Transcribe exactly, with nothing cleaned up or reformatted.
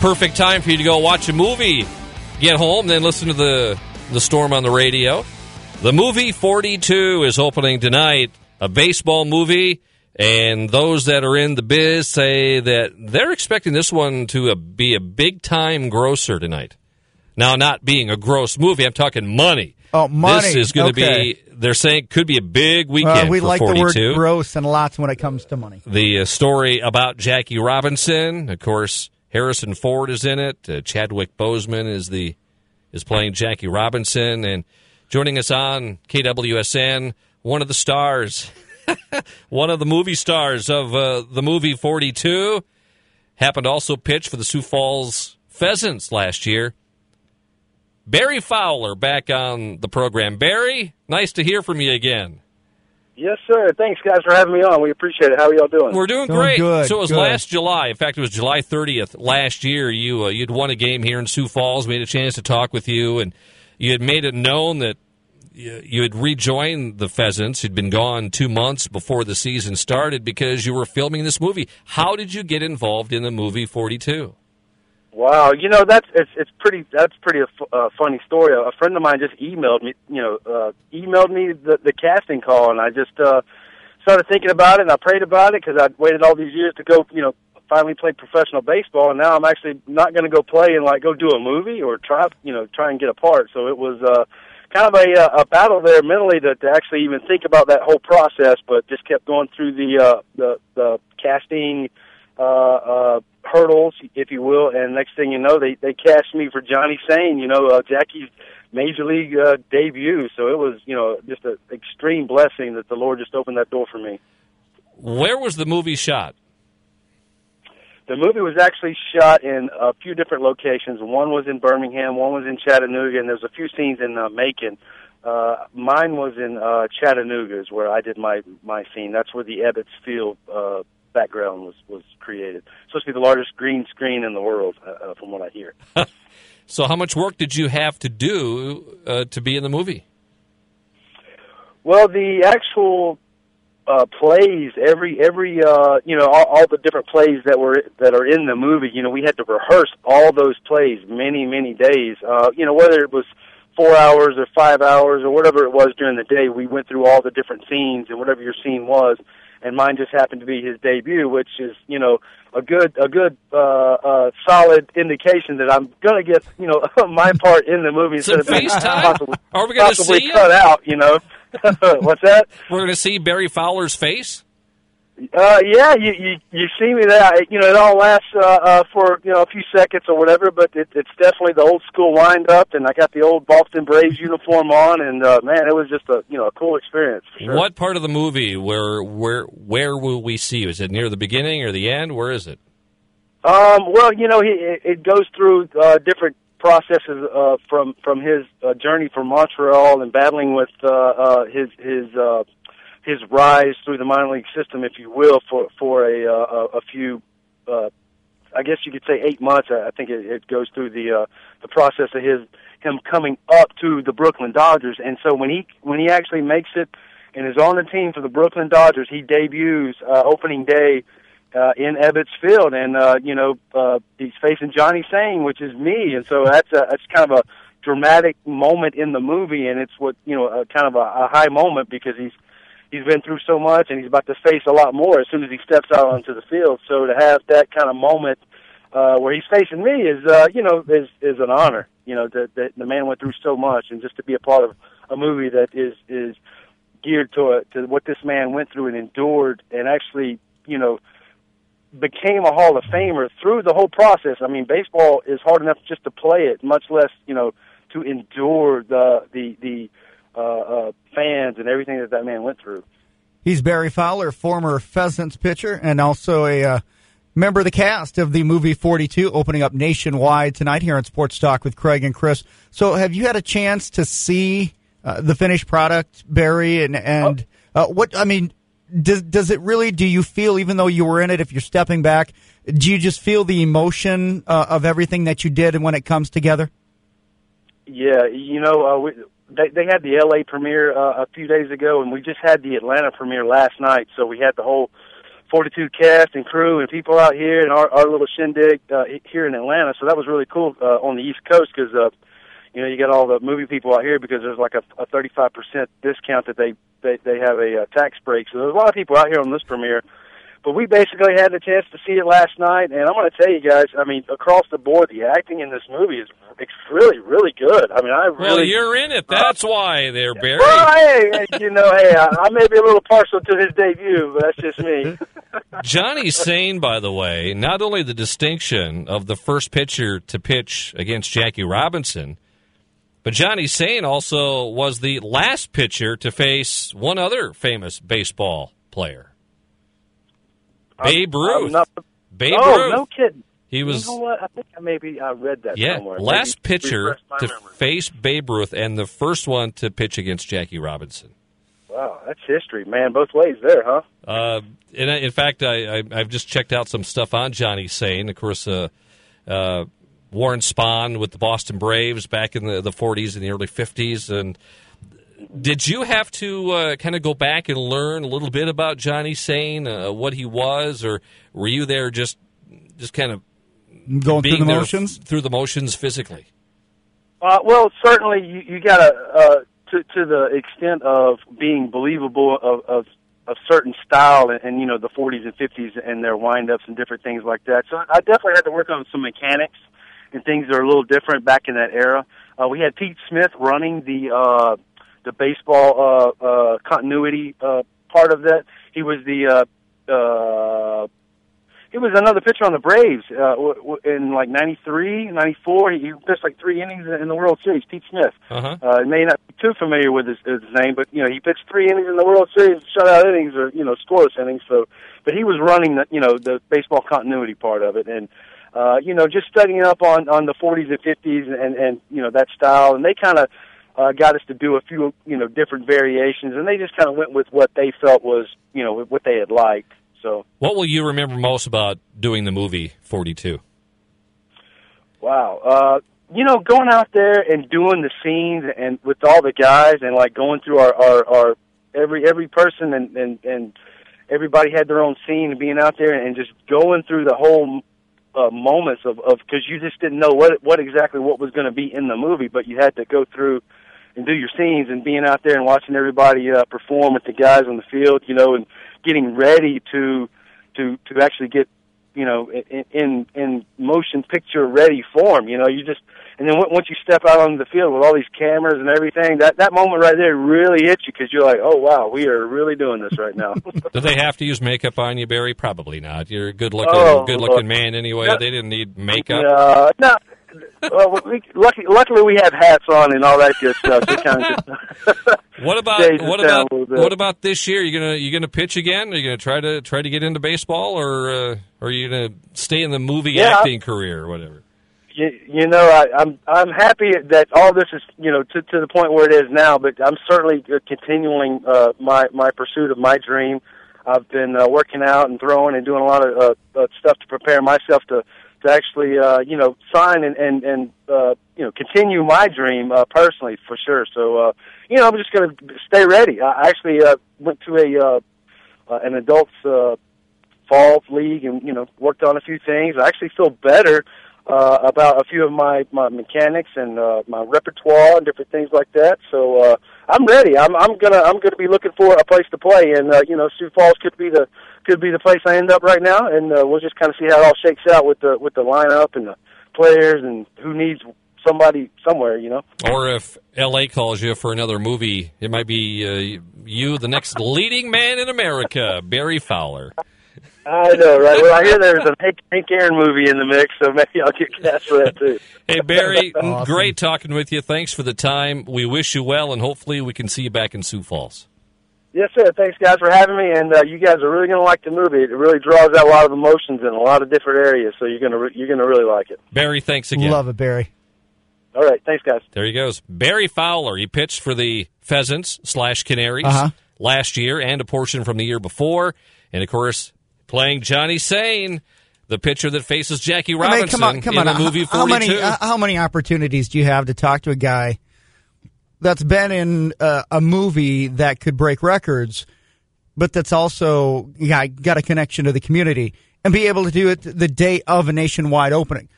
perfect time for you to go watch a movie. Get home, then listen to the, the Storm on the radio. The movie forty-two is opening tonight, a baseball movie, and those that are in the biz say that they're expecting this one to uh, be a big-time grosser tonight. Now, not being a gross movie, I'm talking money. Oh, money. This is going to okay. be, they're saying, could be a big weekend uh, we for like forty-two. The word gross and lots when it comes to money. The uh, story about Jackie Robinson, of course, Harrison Ford is in it. Uh, Chadwick Boseman is the is playing Jackie Robinson, and joining us on K W S N, one of the stars, one of the movie stars of uh, the movie forty-two, happened to also pitch for the Sioux Falls Pheasants last year. Barry Fowler back on the program. Barry, nice to hear from you again. Yes, sir. Thanks, guys, for having me on. We appreciate it. How are y'all doing? We're doing, doing great. Good, so it was good. last July. In fact, it was July thirtieth last year. You, uh, you'd won a game here in Sioux Falls. We had a chance to talk with you, and you had made it known that you, you had rejoined the Pheasants. You'd been gone two months before the season started because you were filming this movie. How did you get involved in the movie forty-two? Wow, you know that's it's it's pretty that's pretty a f- uh, funny story. A friend of mine just emailed me, you know, uh, emailed me the, the casting call, and I just uh, started thinking about it, and I prayed about it because I'd waited all these years to go, you know, finally play professional baseball, and now I'm actually not going to go play and like go do a movie or try, you know, try and get a part. So it was uh, kind of a a battle there mentally to, to actually even think about that whole process, but just kept going through the uh, the the casting. Uh, uh, hurdles, if you will, and next thing you know, they, they cast me for Johnny Sane, you know, uh, Jackie's Major League uh, debut, so it was, you know, just an extreme blessing that the Lord just opened that door for me. Where was the movie shot? The movie was actually shot in a few different locations. One was in Birmingham, one was in Chattanooga, and there's a few scenes in uh, Macon. Uh, mine was in uh, Chattanooga is where I did my, my scene. That's where the Ebbets Field uh background was, was created. It's supposed to be the largest green screen in the world, uh, from what I hear. So how much work did you have to do uh, to be in the movie? Well, the actual uh, plays, every every uh, you know, all, all the different plays that were that are in the movie, you know, we had to rehearse all those plays many many days. Uh, you know, whether it was four hours or five hours or whatever it was during the day, we went through all the different scenes and whatever your scene was. And mine just happened to be his debut, which is, you know, a good, a good, uh, uh, solid indication that I'm gonna get, you know, my part in the movie instead of being possibly, Are we gonna possibly see cut it? out. You know, what's that? We're gonna see Barry Fowler's face. Uh, yeah, you, you you see me there. You know, it all lasts uh, uh, for you know a few seconds or whatever, but it, it's definitely the old school wind up, and I got the old Boston Braves uniform on, and uh, man, it was just a you know a cool experience. For sure. What part of the movie where where where will we see you? Is it near the beginning or the end? Where is it? Um, well, you know, he, it goes through uh, different processes uh, from from his uh, journey from Montreal and battling with uh, uh, his his. Uh, his rise through the minor league system, if you will, for for a uh, a few, uh, I guess you could say eight months. I think it, it goes through the uh, the process of his him coming up to the Brooklyn Dodgers. And so when he when he actually makes it and is on the team for the Brooklyn Dodgers, he debuts uh, opening day uh, in Ebbets Field, and uh, you know uh, he's facing Johnny Sane, which is me, and so that's a, that's kind of a dramatic moment in the movie, and it's what you know a, kind of a, a high moment because he's. He's been through so much, and he's about to face a lot more as soon as he steps out onto the field. So to have that kind of moment uh, where he's facing me is, uh, you know, is is an honor. You know, that, that the man went through so much, and just to be a part of a movie that is is geared to a, to what this man went through and endured, and actually, you know, became a Hall of Famer through the whole process. I mean, baseball is hard enough just to play it, much less, you know, to endure the the the. Uh, uh, fans and everything that that man went through. He's Barry Fowler, former Pheasants pitcher, and also a uh, member of the cast of the movie forty-two, opening up nationwide tonight here on Sports Talk with Craig and Chris. So have you had a chance to see uh, the finished product, Barry? And, and uh, what, I mean, does, does it really, do you feel, even though you were in it, if you're stepping back, do you just feel the emotion uh, of everything that you did and when it comes together? Yeah, you know, uh, we, They, they had the L A premiere uh, a few days ago, and we just had the Atlanta premiere last night. So we had the whole forty-two cast and crew and people out here and our, our little shindig uh, here in Atlanta. So that was really cool uh, on the East Coast because, uh, you know, you got all the movie people out here because there's like a, a thirty-five percent discount that they, they, they have a uh, tax break. So there's a lot of people out here on this premiere. But we basically had the chance to see it last night, and I'm going to tell you guys, I mean, across the board, the acting in this movie is it's really, really good. I mean, I really... Well, you're in it. That's uh, why they're Barry. Well, hey, you know, hey, I, I may be a little partial to his debut, but that's just me. Johnny Sane, by the way, not only the distinction of the first pitcher to pitch against Jackie Robinson, but Johnny Sane also was the last pitcher to face one other famous baseball player. Babe Ruth. Not, Babe oh, Ruth. no kidding. He was. You know what? I think maybe I read that yeah, somewhere. last maybe pitcher to memory. face Babe Ruth and the first one to pitch against Jackie Robinson. Wow, that's history, man. Both ways there, huh? Uh, and in fact, I, I, I've just checked out some stuff on Johnny Sane. Of course, uh, uh, Warren Spahn with the Boston Braves back in the, the forties and the early fifties, and. Did you have to uh, kind of go back and learn a little bit about Johnny Sane, uh, what he was, or were you there just just kind of going through the there motions? Through the motions physically? Uh, well, certainly you, you got to, uh, to to the extent of being believable of, of of certain style and, and you know the forties and fifties and their windups and different things like that. So I definitely had to work on some mechanics and things that are a little different back in that era. Uh, we had Pete Smith running the. Uh, the baseball uh, uh, continuity uh, part of that. He was the uh, uh, he was another pitcher on the Braves uh, w- w- in like ninety-three, ninety-four. He, he pitched like three innings in the World Series. Pete Smith. Uh-huh. Uh, you may not be too familiar with his, his name, but you know he pitched three innings in the World Series, shutout innings or you know scoreless innings. So, but he was running the you know the baseball continuity part of it, and uh, you know just studying up on on the forties and fifties and and you know that style, and they kind of. Uh, got us to do a few, you know, different variations, and they just kind of went with what they felt was, you know, what they had liked. So, what will you remember most about doing the movie forty-two? Wow, uh, you know, going out there and doing the scenes and with all the guys, and like going through our our, our every every person and, and and everybody had their own scene, and being out there and just going through the whole. Uh, moments of of because you just didn't know what what exactly what was going to be in the movie, but you had to go through and do your scenes and being out there and watching everybody uh, perform with the guys on the field, you know, and getting ready to to to actually get you know in in, in motion picture ready form. You know, you just and then once you step out on the field with all these cameras and everything, that that moment right there really hits you because you're like, oh wow, we are really doing this right now. Do they have to use makeup on you, Barry? Probably not. You're a good looking, oh, good looking look. man anyway. No, they didn't need makeup. Uh, no. Well, we, lucky, luckily we have hats on and all that good stuff. So kind of what about what about what about this year? You gonna you gonna pitch again? Are you gonna try to try to get into baseball, or uh, or are you gonna stay in the movie yeah, acting career or whatever? You, you know, I, I'm I'm happy that all this is you know to to the point where it is now. But I'm certainly continuing uh, my my pursuit of my dream. I've been uh, working out and throwing and doing a lot of uh, uh, stuff to prepare myself to. to actually, uh, you know, sign and, and, and uh, you know, continue my dream uh, personally, for sure. So, uh, you know, I'm just going to stay ready. I actually uh, went to a uh, uh, an adults uh, fall league and, you know, worked on a few things. I actually feel better uh, about a few of my, my mechanics and uh, my repertoire and different things like that. So uh, I'm ready. I'm, I'm gonna I'm gonna be looking for a place to play, and uh, you know, Sioux Falls could be the could be the place I end up right now, and uh, we'll just kind of see how it all shakes out with the with the lineup and the players and who needs somebody somewhere, you know. Or if L A calls you for another movie, it might be uh, you, the next leading man in America, Barry Fowler. I know, right? Well, I hear there's a Hank, Hank Aaron movie in the mix, so maybe I'll get cast for that too. Hey, Barry, awesome. Great talking with you. Thanks for the time. We wish you well, and hopefully we can see you back in Sioux Falls. Yes, sir. Thanks, guys, for having me, and uh, you guys are really going to like the movie. It really draws out a lot of emotions in a lot of different areas, so you're going to re- you're going to really like it. Barry, thanks again. Love it, Barry. All right, thanks, guys. There he goes. Barry Fowler. He pitched for the Pheasants slash Canaries uh-huh. last year and a portion from the year before, and of course, playing Johnny Sane, the pitcher that faces Jackie Robinson I mean, come on, come in on. the movie how forty-two. many, uh, how many opportunities do you have to talk to a guy that's been in uh, a movie that could break records but that's also yeah, got a connection to the community, and be able to do it the day of a nationwide opening.